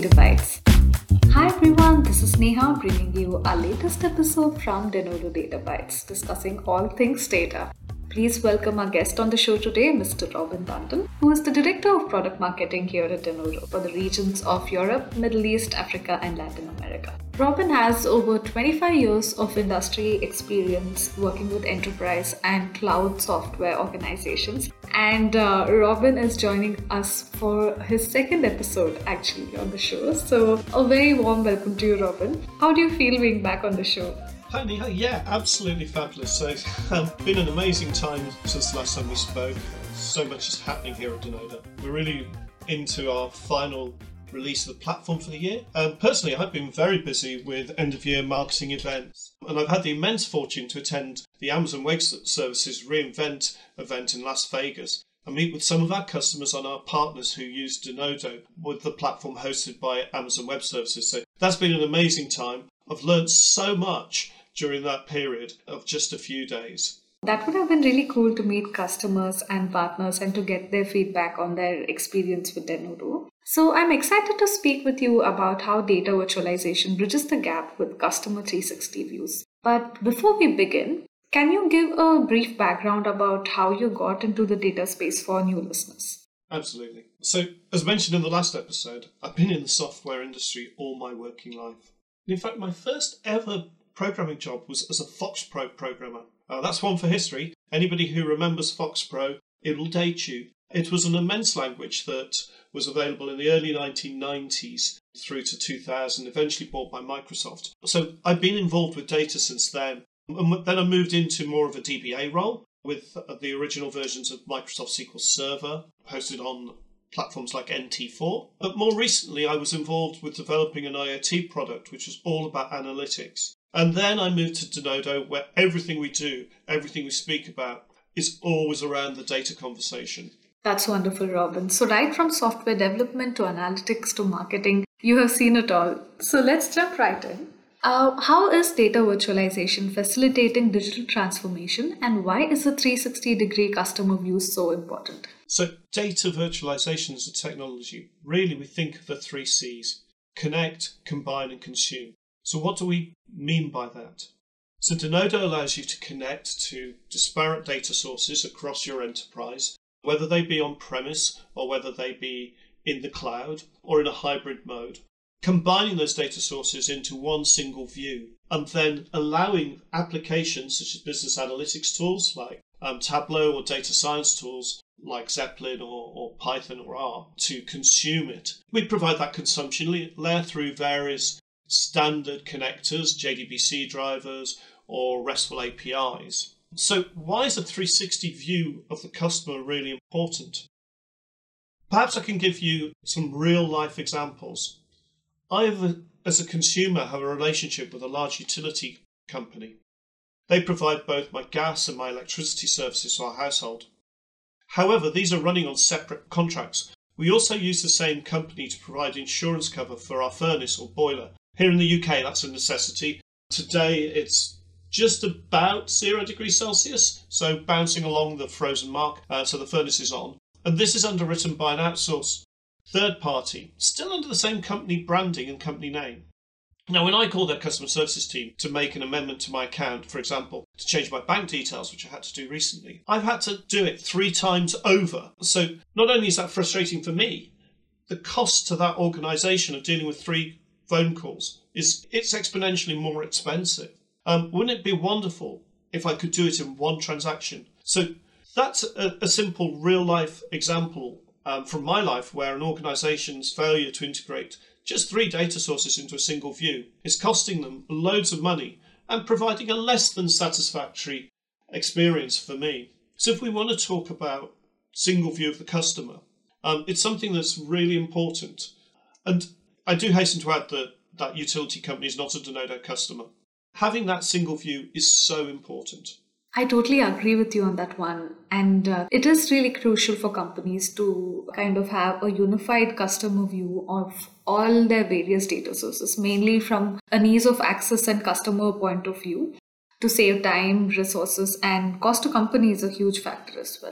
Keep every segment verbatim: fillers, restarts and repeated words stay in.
Data Bytes. Hi everyone, this is Neha bringing you our latest episode from Denodo Data Bytes, discussing all things data. Please welcome our guest on the show today, Mister Robin Dunton, who is the Director of Product Marketing here at Denodo for the regions of Europe, Middle East, Africa, and Latin America. Robin has over twenty-five years of industry experience working with enterprise and cloud software organizations. And uh, Robin is joining us for his second episode actually on the show. So a very warm welcome to you, Robin. How do you feel being back on the show? Hi Neha, yeah, absolutely fabulous. So it's um, been an amazing time since the last time we spoke. So much is happening here at Denodo. We're really into our final release of the platform for the year. Um, personally, I've been very busy with end-of-year marketing events, and I've had the immense fortune to attend the Amazon Web Services reInvent event in Las Vegas and meet with some of our customers and our partners who use Denodo with the platform hosted by Amazon Web Services. So that's been an amazing time. I've learned so much during that period of just a few days. That would have been really cool to meet customers and partners and to get their feedback on their experience with Denodo. So I'm excited to speak with you about how data virtualization bridges the gap with customer three sixty views. But before we begin, can you give a brief background about how you got into the data space for new listeners? Absolutely. So, as mentioned in the last episode, I've been in the software industry all my working life. In fact, my first ever programming job was as a FoxPro programmer. Uh, that's one for history. Anybody who remembers FoxPro, it'll date you. It was an immense language that was available in the early nineteen nineties through to two thousand, eventually bought by Microsoft. So I've been involved with data since then. And then I moved into more of a D B A role with the original versions of Microsoft S Q L Server hosted on platforms like N T four. But more recently, I was involved with developing an IoT product, which was all about analytics. And then I moved to Denodo, where everything we do, everything we speak about, is always around the data conversation. That's wonderful, Robin. So right from software development to analytics to marketing, you have seen it all. So let's jump right in. Uh, how is data virtualization facilitating digital transformation, and why is the three sixty degree customer view so important? So data virtualization as a technology, really we think of the three C's: connect, combine and consume. So what do we mean by that? So Denodo allows you to connect to disparate data sources across your enterprise, whether they be on-premise or whether they be in the cloud or in a hybrid mode, combining those data sources into one single view, and then allowing applications such as business analytics tools like um, Tableau or data science tools like Zeppelin or, or Python or R to consume it. We provide that consumption layer through various standard connectors, J D B C drivers, or RESTful A P Is. So why is a three sixty view of the customer really important? Perhaps I can give you some real-life examples. I, have a, as a consumer, have a relationship with a large utility company. They provide both my gas and my electricity services to our household. However, these are running on separate contracts. We also use the same company to provide insurance cover for our furnace or boiler. Here in the U K, that's a necessity. Today, it's just about zero degrees Celsius, so bouncing along the frozen mark, uh, so the furnace is on. And this is underwritten by an outsourced third party, still under the same company branding and company name. Now, when I call their customer services team to make an amendment to my account, for example, to change my bank details, which I had to do recently, I've had to do it three times over. So not only is that frustrating for me, the cost to that organisation of dealing with three phone calls is it's exponentially more expensive. Um, wouldn't it be wonderful if I could do it in one transaction? So that's a, a simple real-life example um, from my life where an organisation's failure to integrate just three data sources into a single view is costing them loads of money and providing a less than satisfactory experience for me. So if we want to talk about single view of the customer, um, it's something that's really important. And I do hasten to add that that utility company is not a Denodo customer. Having that single view is so important. I totally agree with you on that one. And uh, it is really crucial for companies to kind of have a unified customer view of all their various data sources, mainly from an ease of access and customer point of view, to save time, resources, and cost to company is a huge factor as well.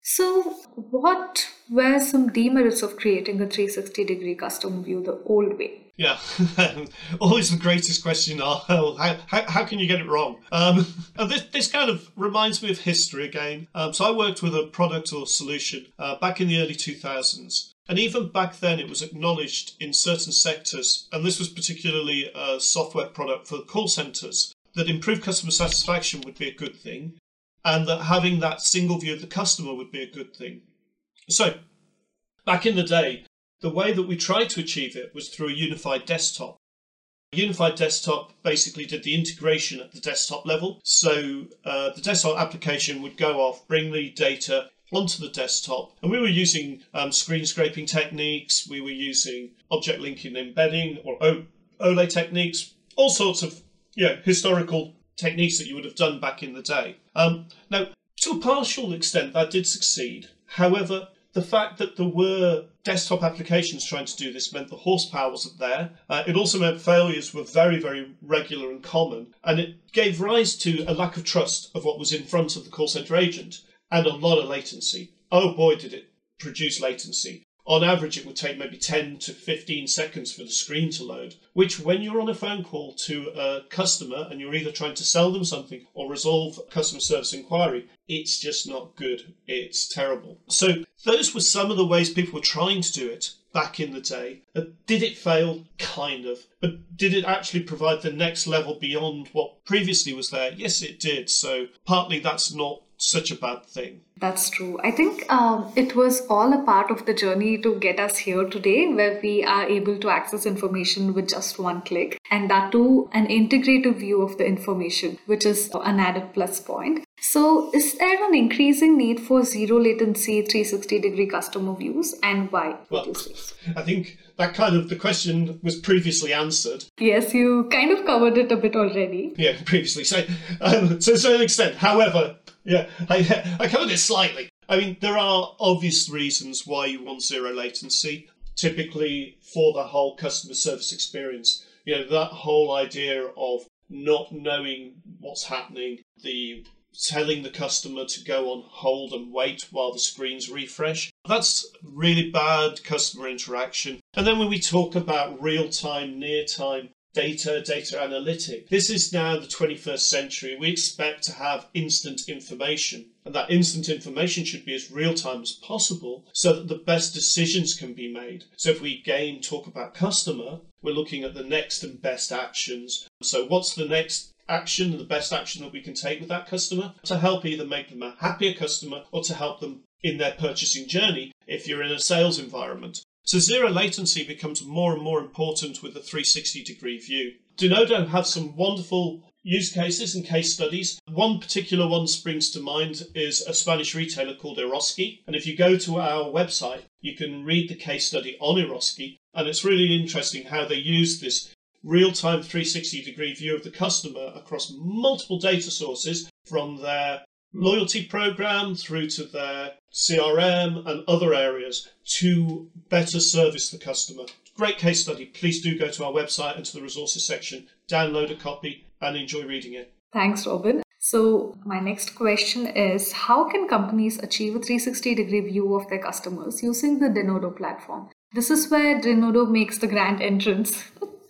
So, what were some demerits of creating a three hundred sixty degree custom view the old way? Yeah, always the greatest question are, oh, how, how, how can you get it wrong? Um, and this, this kind of reminds me of history again. Um, so I worked with a product or solution uh, back in the early two thousands. And even back then, it was acknowledged in certain sectors, and this was particularly a software product for call centres, that improved customer satisfaction would be a good thing, and that having that single view of the customer would be a good thing. So, back in the day, the way that we tried to achieve it was through a unified desktop. A unified desktop basically did the integration at the desktop level. So uh, the desktop application would go off, bring the data onto the desktop, and we were using um, screen scraping techniques, we were using object linking embedding or o- OLE techniques, all sorts of you know, historical techniques that you would have done back in the day. Um, now, to a partial extent, that did succeed. However, the fact that there were desktop applications trying to do this meant the horsepower wasn't there. Uh, it also meant failures were very, very regular and common, and it gave rise to a lack of trust of what was in front of the call centre agent and a lot of latency. Oh boy, did it produce latency. On average, it would take maybe ten to fifteen seconds for the screen to load, which when you're on a phone call to a customer and you're either trying to sell them something or resolve a customer service inquiry, it's just not good. It's terrible. So those were some of the ways people were trying to do it back in the day. Uh, did it fail? Kind of. But did it actually provide the next level beyond what previously was there? Yes, it did. So partly that's not such a bad thing. That's true. I think um, it was all a part of the journey to get us here today, where we are able to access information with just one click, and that too an integrative view of the information, which is an added plus point. So is there an increasing need for zero latency three hundred sixty degree customer views, and why? Well, I think that kind of the question was previously answered. Yes, you kind of covered it a bit already. Yeah, previously. So, um, to a certain extent. However, yeah, I, I covered it slightly. I mean, there are obvious reasons why you want zero latency, typically for the whole customer service experience. You know, that whole idea of not knowing what's happening, the telling the customer to go on hold and wait while the screens refresh. That's really bad customer interaction. And then when we talk about real-time, near-time data, data analytics, this is now the twenty-first century. We expect to have instant information. And that instant information should be as real-time as possible so that the best decisions can be made. So if we again talk about customer, we're looking at the next and best actions. So what's the next action and the best action that we can take with that customer to help either make them a happier customer or to help them in their purchasing journey if you're in a sales environment. So zero latency becomes more and more important with the three hundred sixty degree view. Denodo have some wonderful use cases and case studies. One particular one springs to mind is a Spanish retailer called Eroski. And if you go to our website, you can read the case study on Eroski. And it's really interesting how they use this real-time three hundred sixty degree view of the customer across multiple data sources, from their loyalty program through to their C R M and other areas, to better service the customer. Great case study. Please do go to our website and to the resources section, download a copy and enjoy reading it. Thanks, Robin. So my next question is, how can companies achieve a three hundred sixty degree view of their customers using the Denodo platform? This is where Denodo makes the grand entrance.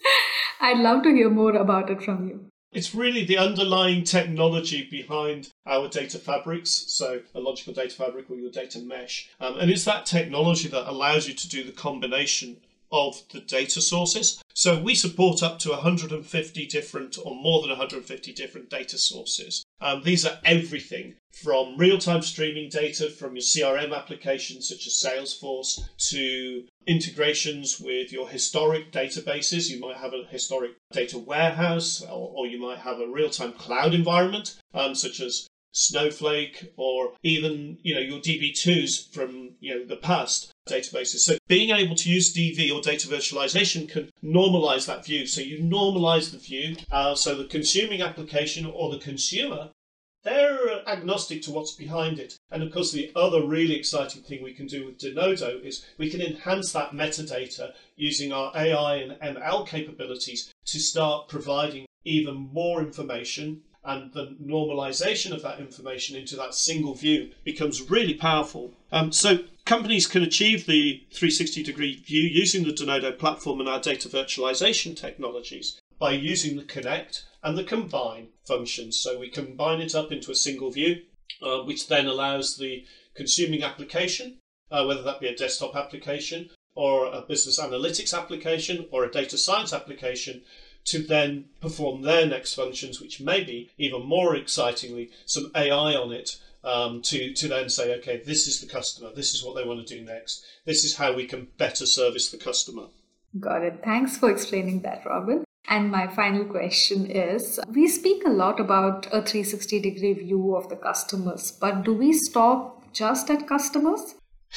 I'd love to hear more about it from you. It's really the underlying technology behind our data fabrics, so a logical data fabric or your data mesh. Um, and it's that technology that allows you to do the combination of the data sources. So we support up to one hundred fifty different or more than one hundred fifty different data sources. Um, these are everything from real-time streaming data from your C R M applications such as Salesforce to integrations with your historic databases. You might have a historic data warehouse, or, or you might have a real-time cloud environment um, such as Snowflake, or even you know your D B twos from you know the past databases. So being able to use D V or data virtualization can normalize that view. So you normalize the view uh, so the consuming application or the consumer, they're agnostic to what's behind it. And of course, the other really exciting thing we can do with Denodo is we can enhance that metadata using our A I and M L capabilities to start providing even more information and the normalization of that information into that single view becomes really powerful. Um, so companies can achieve the three sixty degree view using the Denodo platform and our data virtualization technologies by using the connect and the combine functions. So we combine it up into a single view, uh, which then allows the consuming application, uh, whether that be a desktop application or a business analytics application or a data science application, to then perform their next functions, which may be, even more excitingly, some A I on it, um, to, to then say, okay, this is the customer, this is what they want to do next, this is how we can better service the customer. Got it. Thanks for explaining that, Robin. And my final question is, we speak a lot about a three sixty degree view of the customers, but do we stop just at customers?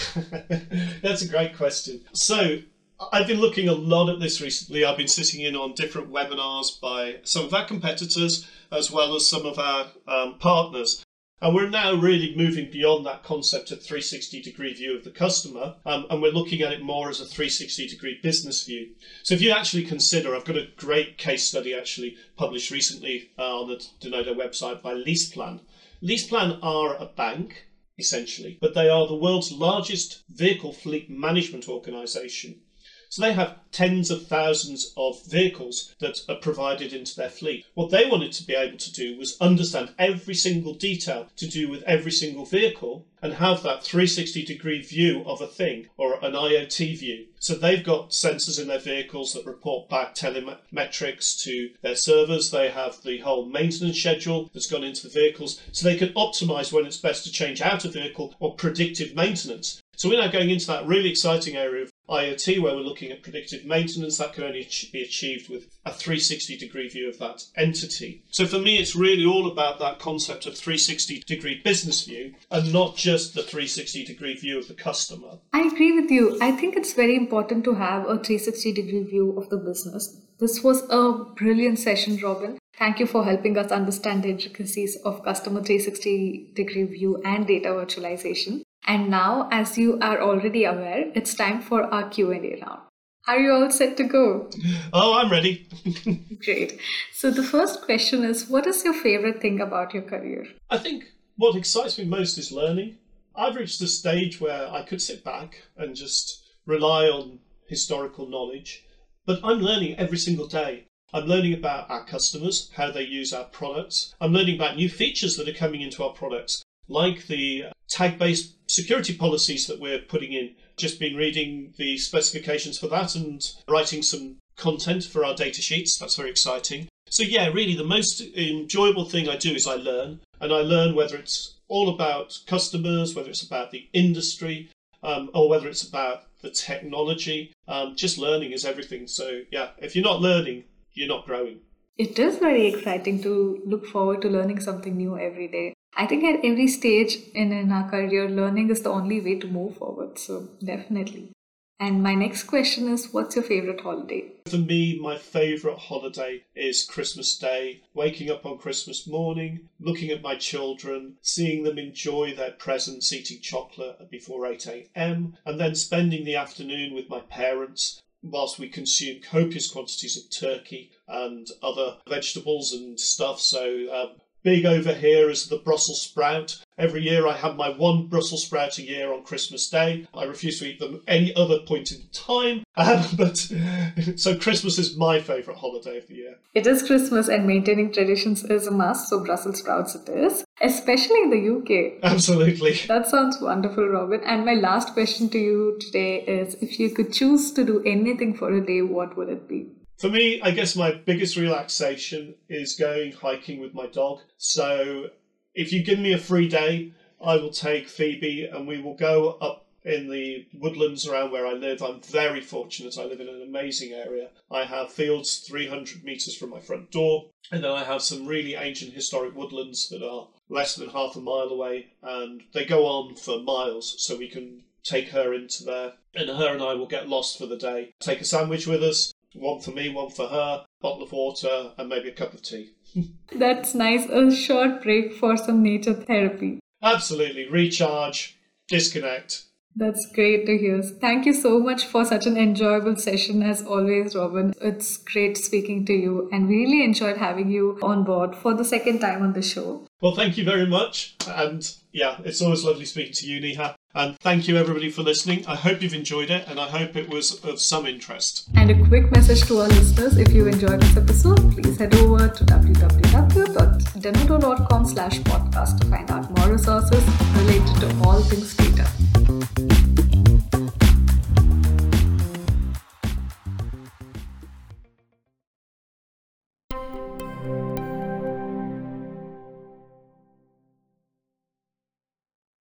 That's a great question. So I've been looking a lot at this recently. I've been sitting in on different webinars by some of our competitors as well as some of our um, partners. And we're now really moving beyond that concept of three sixty degree view of the customer, um, and we're looking at it more as a three sixty degree business view. So if you actually consider, I've got a great case study actually published recently uh, on the Denodo website by LeasePlan. LeasePlan are a bank, essentially, but they are the world's largest vehicle fleet management organisation. So they have tens of thousands of vehicles that are provided into their fleet. What they wanted to be able to do was understand every single detail to do with every single vehicle and have that three sixty degree view of a thing, or an I O T view. So they've got sensors in their vehicles that report back telemetrics to their servers. They have the whole maintenance schedule that's gone into the vehicles, so they can optimize when it's best to change out a vehicle, or predictive maintenance. So we're now going into that really exciting area of I O T where we're looking at predictive maintenance. That can only be achieved with a three sixty degree view of that entity. So for me, it's really all about that concept of three sixty degree business view and not just the three sixty degree view of the customer. I agree with you. I think it's very important to have a three sixty degree view of the business. This was a brilliant session, Robin. Thank you for helping us understand the intricacies of customer three sixty degree view and data virtualization. And now, as you are already aware, it's time for our Q and A round. Are you all set to go? Oh, I'm ready. Great. So the first question is, what is your favorite thing about your career? I think what excites me most is learning. I've reached a stage where I could sit back and just rely on historical knowledge, but I'm learning every single day. I'm learning about our customers, how they use our products. I'm learning about new features that are coming into our products, like the tag-based security policies that we're putting in. Just been reading the specifications for that and writing some content for our data sheets. That's very exciting. So yeah, really the most enjoyable thing I do is I learn. And I learn whether it's all about customers, whether it's about the industry, um, or whether it's about the technology. Um, just learning is everything. So yeah, if you're not learning, you're not growing. It is very exciting to look forward to learning something new every day. I think at every stage in, in our career, learning is the only way to move forward. So definitely. And my next question is, what's your favorite holiday? For me, my favourite holiday is Christmas Day. Waking up on Christmas morning, looking at my children, seeing them enjoy their presents, eating chocolate before eight a.m, and then spending the afternoon with my parents whilst we consume copious quantities of turkey and other vegetables and stuff. So um, big over here is the Brussels sprout. Every year I have my one Brussels sprout a year on Christmas Day. I refuse to eat them any other point in time. Um, but so Christmas is my favourite holiday of the year. It is Christmas and maintaining traditions is a must, so Brussels sprouts it is, especially in the U K. Absolutely. That sounds wonderful, Robin. And my last question to you today is, if you could choose to do anything for a day, what would it be? For me, I guess my biggest relaxation is going hiking with my dog. So if you give me a free day, I will take Phoebe and we will go up in the woodlands around where I live. I'm very fortunate. I live in an amazing area. I have fields three hundred metres from my front door. And then I have some really ancient historic woodlands that are less than half a mile away. And they go on for miles, so we can take her into there. And her and I will get lost for the day. Take a sandwich with us. One for me, one for her, bottle of water, and maybe a cup of tea. That's nice. A short break for some nature therapy. Absolutely. Recharge, disconnect, That's great to hear. Thank you so much for such an enjoyable session as always, Robin. It's great speaking to you and really enjoyed having you on board for the second time on the show. Well, thank you very much. And yeah, it's always lovely speaking to you, Neha. And thank you everybody for listening. I hope you've enjoyed it and I hope it was of some interest. And a quick message to our listeners, if you enjoyed this episode, please head over to w w w dot denodo dot com slash podcast to find out more resources related to all things